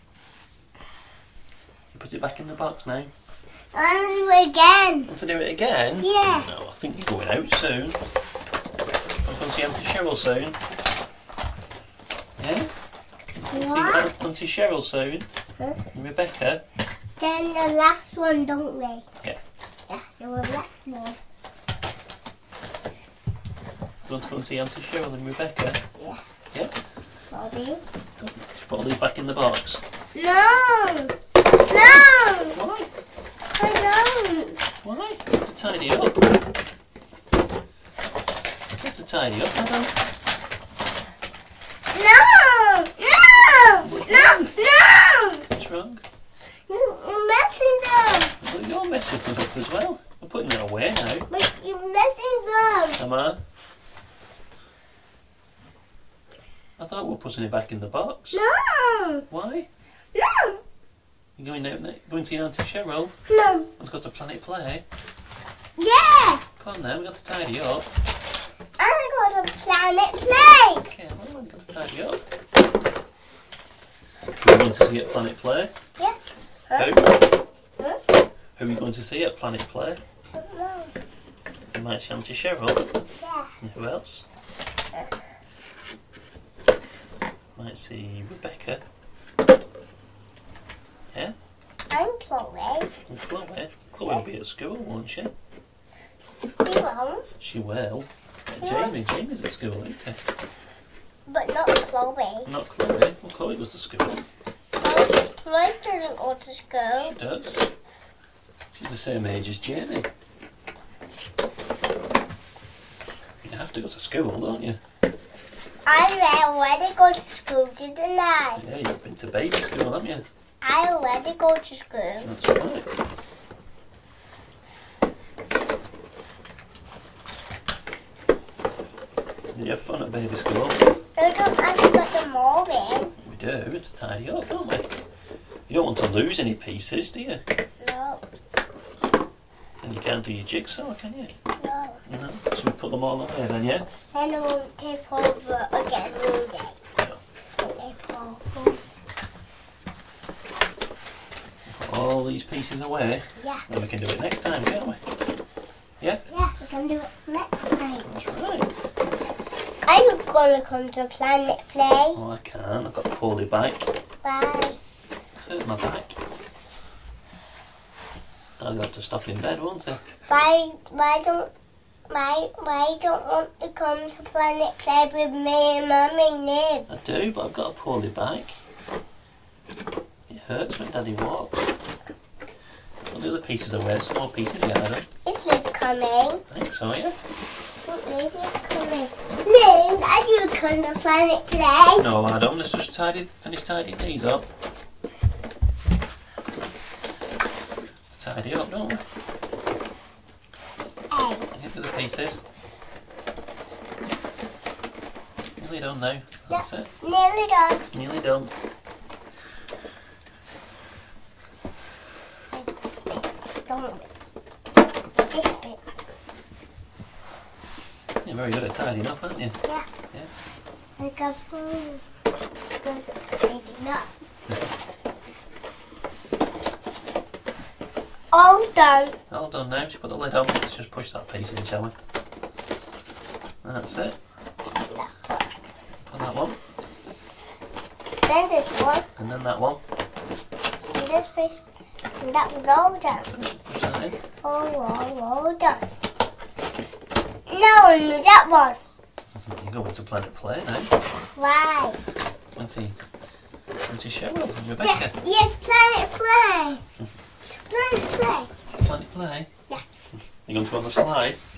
put it back in the box now. I'll do it again. Want to do it again? Yeah. No, I think you're going out soon. I'm going to see Auntie Cheryl soon. Yeah? What? Auntie Cheryl soon. Huh? And Rebecca. Then the last one, don't we? Yeah. Yeah, the last one. You want to go and see Auntie Cheryl and Rebecca? Yeah. Yeah? Bobby. Put all these back in the box. No! No! Why? I don't. Why? You have to tidy up. You have to tidy up, Adam. No! No! No! No! What's wrong? You're messing them. Well, you're messing things up as well. I'm putting it away now. But you're messing them. Am I? I thought we were putting it back in the box. No! Why? No! You're going out there, going to see Auntie Cheryl? No! Let's go to Planet Play. Yeah! Come on then, we've got to tidy up. I'm going to Planet Play. Okay, well, we've got to tidy up. Who are you going to see at Planet Play? Yeah. Who? Huh? Who are you going to see at Planet Play? No. You might see Auntie Cheryl. Yeah. And who else? Might see Rebecca. Yeah? I'm Chloe. And Chloe. Chloe will be at school, won't she? She won't, She will. Yeah. Jamie's at school, isn't he? but not Chloe. Not Chloe. Well, Chloe goes to school. Chloe doesn't go to school. She does. She's the same age as Jamie. You have to go to school, don't you? I already go to school, didn't I? Yeah, you've been to baby school, haven't you? I already go to school. That's right. Did you have fun at baby school? I don't have to put them all in. We do. We have to tidy up, don't we? You don't want to lose any pieces, do you? No, And you can't do your jigsaw, can you? no. No. So we put them all away then, yeah? And I won't tip over again, will they? Yeah. Tip over. Put all these pieces away. Yeah. Then we can do it next time, can't we? Yeah, we can do it next time. That's right. Are you gonna come to Planet Play? Oh, I can't. I've got a poorly back. Bye. Hurt my back. Dad'll have to stop in bed, won't he? Why don't want to come to Planet Play with me and Mummy Liv? I do, but I've got a poorly back. It hurts when Daddy walks. All the other pieces away, some more pieces, yeah, Adam. Is Liz coming? I think so, yeah. Liz is coming. Liz, are you coming to Planet Play? No, Adam, let's just finish tidying these up. Tidy up, don't we? Hey. Get the pieces. Nearly done now. That's it. Nearly done. Nearly done. Don't. This bit. You're very good at tidying up, aren't you? Yeah. Yeah. I got food. Good. Up. All done. All done now. Just put the lid on. Let's just push that piece in, shall we? That's it. And that one. Then this one. And then that one. And this piece. And that was all done. Right. All done. No, that one. You're going to Planet Play now. Right. Fancy show, Rebecca. Yes, Planet Play. Planet Play. Planet Play? Yeah. You're going to go on the slide?